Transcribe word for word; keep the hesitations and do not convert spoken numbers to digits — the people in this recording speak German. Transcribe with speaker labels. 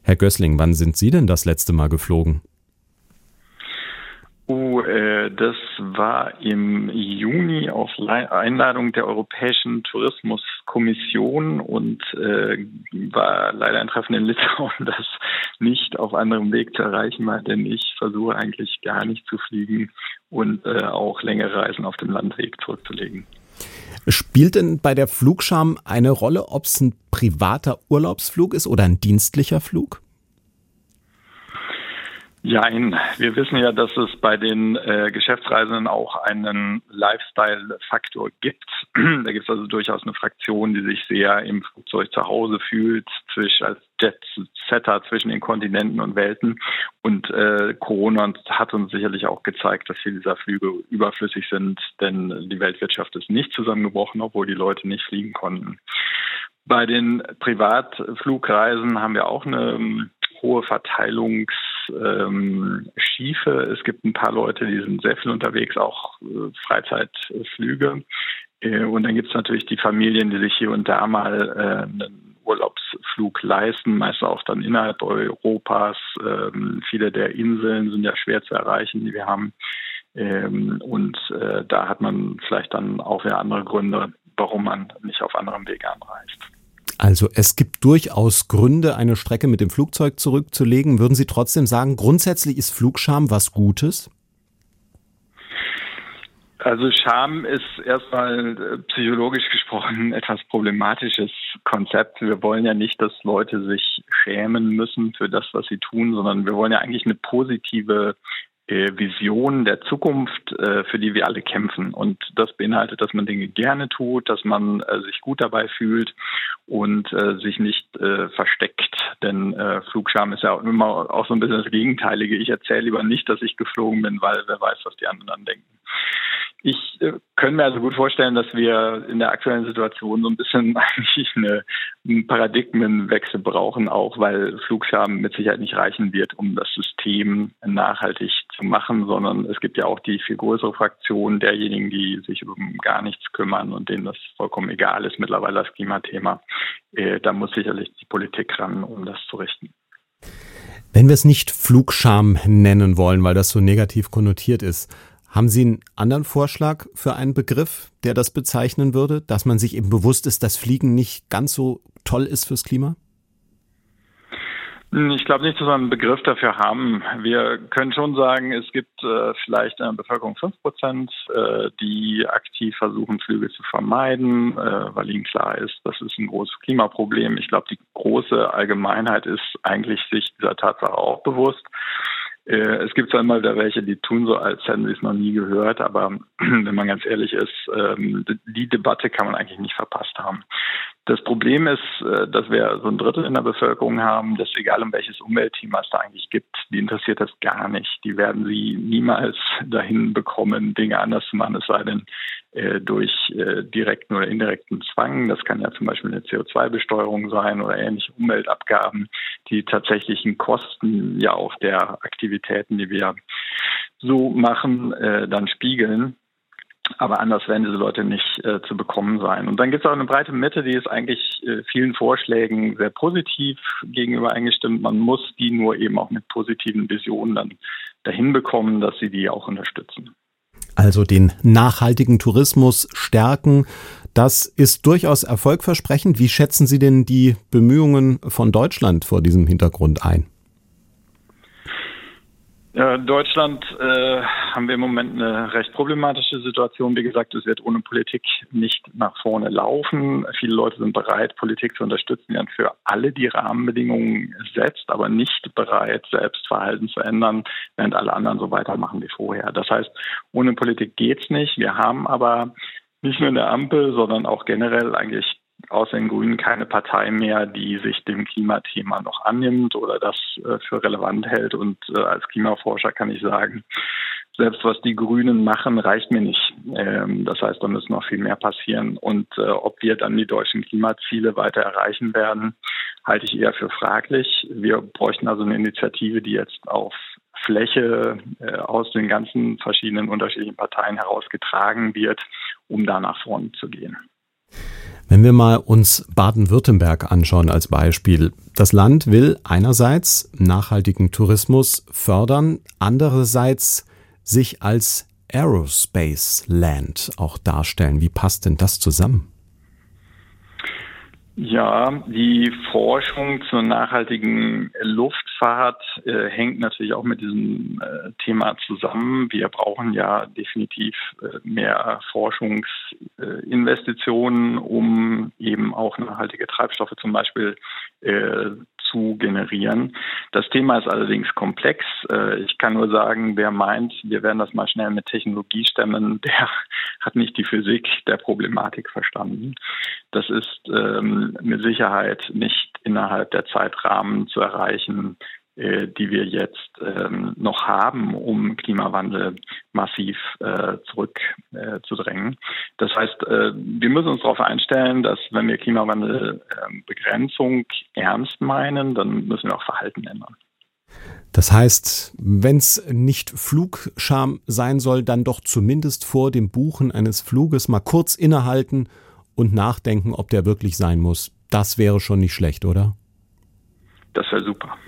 Speaker 1: Herr Gößling, wann sind Sie denn das letzte Mal geflogen?
Speaker 2: Oh, äh, das war im Juni auf Le- Einladung der Europäischen Tourismuskommission und äh, war leider ein Treffen in Litauen, das nicht auf anderem Weg zu erreichen war, denn ich versuche eigentlich gar nicht zu fliegen und äh, auch längere Reisen auf dem Landweg zurückzulegen.
Speaker 1: Spielt denn bei der Flugscham eine Rolle, ob es ein privater Urlaubsflug ist oder ein dienstlicher Flug?
Speaker 2: Jein. Wir wissen ja, dass es bei den äh, Geschäftsreisenden auch einen Lifestyle-Faktor gibt. Da gibt es also durchaus eine Fraktion, die sich sehr im Flugzeug zu Hause fühlt, zwischen, als Jet-Setter zwischen den Kontinenten und Welten. Und äh, Corona hat uns sicherlich auch gezeigt, dass viele dieser Flüge überflüssig sind, denn die Weltwirtschaft ist nicht zusammengebrochen, obwohl die Leute nicht fliegen konnten. Bei den Privatflugreisen haben wir auch eine hohe Verteilungsschiefe. Ähm, es gibt ein paar Leute, die sind sehr viel unterwegs, auch äh, Freizeitflüge. Äh, und dann gibt es natürlich die Familien, die sich hier und da mal äh, einen Urlaubsflug leisten, meist auch dann innerhalb Europas. Ähm, viele der Inseln sind ja schwer zu erreichen, die wir haben. Ähm, und äh, da hat man vielleicht dann auch wieder andere Gründe, warum man nicht auf anderem Weg anreist.
Speaker 1: Also es gibt durchaus Gründe, eine Strecke mit dem Flugzeug zurückzulegen. Würden Sie trotzdem sagen, grundsätzlich ist Flugscham was Gutes?
Speaker 2: Also Scham ist erstmal psychologisch gesprochen ein etwas problematisches Konzept. Wir wollen ja nicht, dass Leute sich schämen müssen für das, was sie tun, sondern wir wollen ja eigentlich eine positive Vision der Zukunft, für die wir alle kämpfen. Und das beinhaltet, dass man Dinge gerne tut, dass man sich gut dabei fühlt und sich nicht versteckt. Denn Flugscham ist ja auch immer auch so ein bisschen das Gegenteilige. Ich erzähle lieber nicht, dass ich geflogen bin, weil wer weiß, was die anderen dann denken. Ich äh, kann mir also gut vorstellen, dass wir in der aktuellen Situation so ein bisschen eigentlich eine, einen Paradigmenwechsel brauchen, auch weil Flugscham mit Sicherheit nicht reichen wird, um das System nachhaltig zu machen, sondern es gibt ja auch die viel größere Fraktion derjenigen, die sich um gar nichts kümmern und denen das vollkommen egal ist, mittlerweile das Klimathema. Äh, da muss sicherlich die Politik ran, um das zu richten.
Speaker 1: Wenn wir es nicht Flugscham nennen wollen, weil das so negativ konnotiert ist, haben Sie einen anderen Vorschlag für einen Begriff, der das bezeichnen würde, dass man sich eben bewusst ist, dass Fliegen nicht ganz so toll ist fürs Klima?
Speaker 2: Ich glaube nicht, dass wir einen Begriff dafür haben. Wir können schon sagen, es gibt äh, vielleicht in der Bevölkerung fünf Prozent, äh, die aktiv versuchen, Flüge zu vermeiden, äh, weil ihnen klar ist, das ist ein großes Klimaproblem. Ich glaube, die große Allgemeinheit ist eigentlich sich dieser Tatsache auch bewusst. Es gibt zwar immer wieder welche, die tun so, als hätten sie es noch nie gehört, aber wenn man ganz ehrlich ist, die Debatte kann man eigentlich nicht verpasst haben. Das Problem ist, dass wir so ein Drittel in der Bevölkerung haben, dass egal um welches Umweltthema es da eigentlich gibt, die interessiert das gar nicht. Die werden sie niemals dahin bekommen, Dinge anders zu machen, es sei denn äh, durch äh, direkten oder indirekten Zwang. Das kann ja zum Beispiel eine C O zwei Besteuerung sein oder ähnliche Umweltabgaben, die tatsächlichen Kosten ja auch der Aktivitäten, die wir so machen, äh, dann spiegeln. Aber anders werden diese Leute nicht äh, zu bekommen sein. Und dann gibt es auch eine breite Mitte, die ist eigentlich äh, vielen Vorschlägen sehr positiv gegenüber eingestimmt. Man muss die nur eben auch mit positiven Visionen dann dahin bekommen, dass sie die auch unterstützen.
Speaker 1: Also den nachhaltigen Tourismus stärken, das ist durchaus erfolgversprechend. Wie schätzen Sie denn die Bemühungen von Deutschland vor diesem Hintergrund ein?
Speaker 2: In Deutschland äh, haben wir im Moment eine recht problematische Situation. Wie gesagt, es wird ohne Politik nicht nach vorne laufen. Viele Leute sind bereit, Politik zu unterstützen, die dann für alle die Rahmenbedingungen setzt, aber nicht bereit, selbst Verhalten zu ändern, während alle anderen so weitermachen wie vorher. Das heißt, ohne Politik geht's nicht. Wir haben aber nicht nur in der Ampel, sondern auch generell eigentlich außer den Grünen keine Partei mehr, die sich dem Klimathema noch annimmt oder das äh, für relevant hält. Und äh, als Klimaforscher kann ich sagen, selbst was die Grünen machen, reicht mir nicht. Ähm, das heißt, da muss noch viel mehr passieren. Und äh, ob wir dann die deutschen Klimaziele weiter erreichen werden, halte ich eher für fraglich. Wir bräuchten also eine Initiative, die jetzt auf Fläche äh, aus den ganzen verschiedenen unterschiedlichen Parteien herausgetragen wird, um da nach vorne zu gehen.
Speaker 1: Wenn wir mal uns Baden-Württemberg anschauen als Beispiel. Das Land will einerseits nachhaltigen Tourismus fördern, andererseits sich als Aerospace Land auch darstellen. Wie passt denn das zusammen?
Speaker 2: Ja, die Forschung zur nachhaltigen Luftfahrt äh, hängt natürlich auch mit diesem äh, Thema zusammen. Wir brauchen ja definitiv äh, mehr Forschungsinvestitionen, äh, um eben auch nachhaltige Treibstoffe zum Beispiel äh, zu generieren. Das Thema ist allerdings komplex. Äh, ich kann nur sagen, wer meint, wir werden das mal schnell mit Technologie stemmen, der hat nicht die Physik der Problematik verstanden. Das ist ähm, mit Sicherheit nicht innerhalb der Zeitrahmen zu erreichen, äh, die wir jetzt ähm, noch haben, um Klimawandel massiv äh, zurückzudrängen. Äh, das heißt, äh, wir müssen uns darauf einstellen, dass wenn wir Klimawandelbegrenzung äh, ernst meinen, dann müssen wir auch Verhalten ändern.
Speaker 1: Das heißt, wenn es nicht Flugscham sein soll, dann doch zumindest vor dem Buchen eines Fluges mal kurz innehalten und nachdenken, ob der wirklich sein muss. Das wäre schon nicht schlecht, oder?
Speaker 2: Das wäre super.